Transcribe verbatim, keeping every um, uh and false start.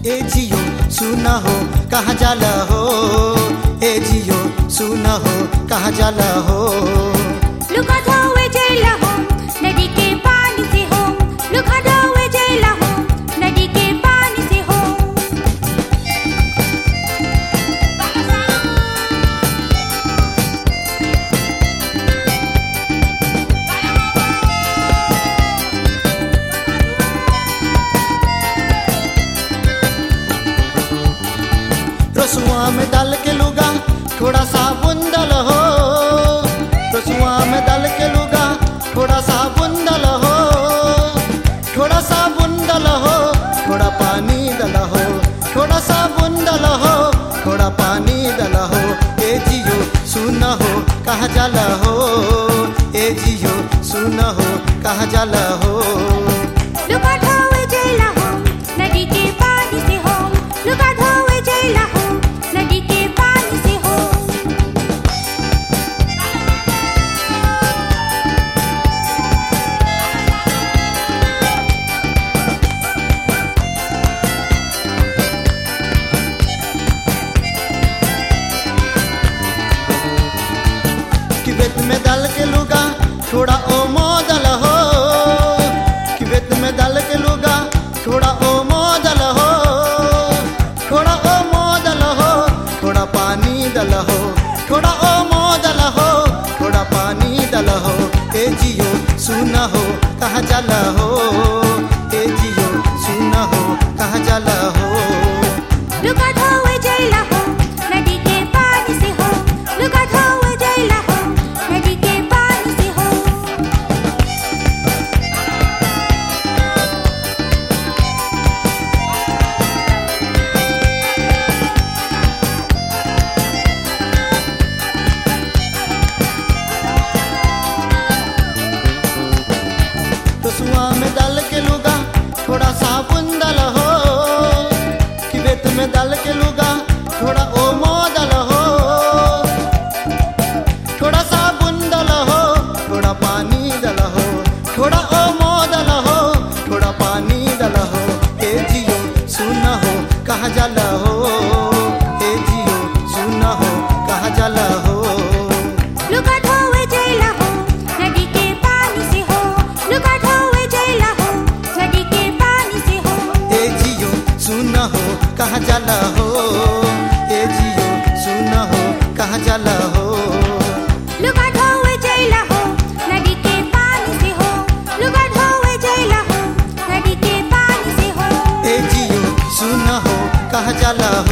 ए जियो सुना हो कहाँ जाला हो, ए जियो सुना हो कहाँ जाला हो। लुका धोवे जैला हो नदी के पानी से हो, लुका धोवे जैला हो नदी के पानी से हो। रसुआ में डाल के लुगा थोड़ा सा बुंदल हो, रसुआ में डाल के लुगा थोड़ा सा बुंदल हो, थोड़ा सा बुंदल हो, थोड़ा पानी डल हो, थोड़ा सा बुंदल हो, थोड़ा पानी डल हो। ए जियो सुना हो कहाँ जाला हो, ए जियो सुना हो कहाँ जाला हो। लुका धोवे जैला हो नदी के पानी से हो, लुका धोवे जैला हो नदी के पानी से हो। किवेत में डाल के लुगा थोड़ा ओ मोदल हो, किवेत में डाल के लुगा थोड़ा ओ मोदल हो, थोड़ा ओ मोदल हो, थोड़ा पानी डल हो, थोड़ा ओ मोदल हो, थोड़ा पानी डल हो। ए जियो सुना हो कहाँ जाला हो, ए जियो सुना हो कहाँ जाला हो। लुका धोवे जैला हो नदी के पानी से हो, लुका धोवे जैला हो नदी के पानी से हो। रसुआ में डाल के लुगा थोड़ा सा बुंदल हो, किवेत में डाल के लुगा थोड़ा ओ मोदल हो, थोड़ा सा बुंदल हो, थोड़ा पानी डल हो, थोड़ा ओ मोदल हो, थोड़ा पानी डल हो। ए जियो सुना हो कहाँ जाला हो, ए जियो सुना हो कहाँ जाला हो। लुका धोवे जैला हो नदी के पानी से हो, लुका धोवे जैला हो नदी के पानी से हो। ए जियो सुना हो कहाँ जाला हो, ए जियो सुना हो कहाँ जाला हो। लुका धोवे जैला हो नदी के पानी से हो, लुका धोवे जैला हो नदी के पानी से हो। ए जियो सुना हो कहाँ जाला हो।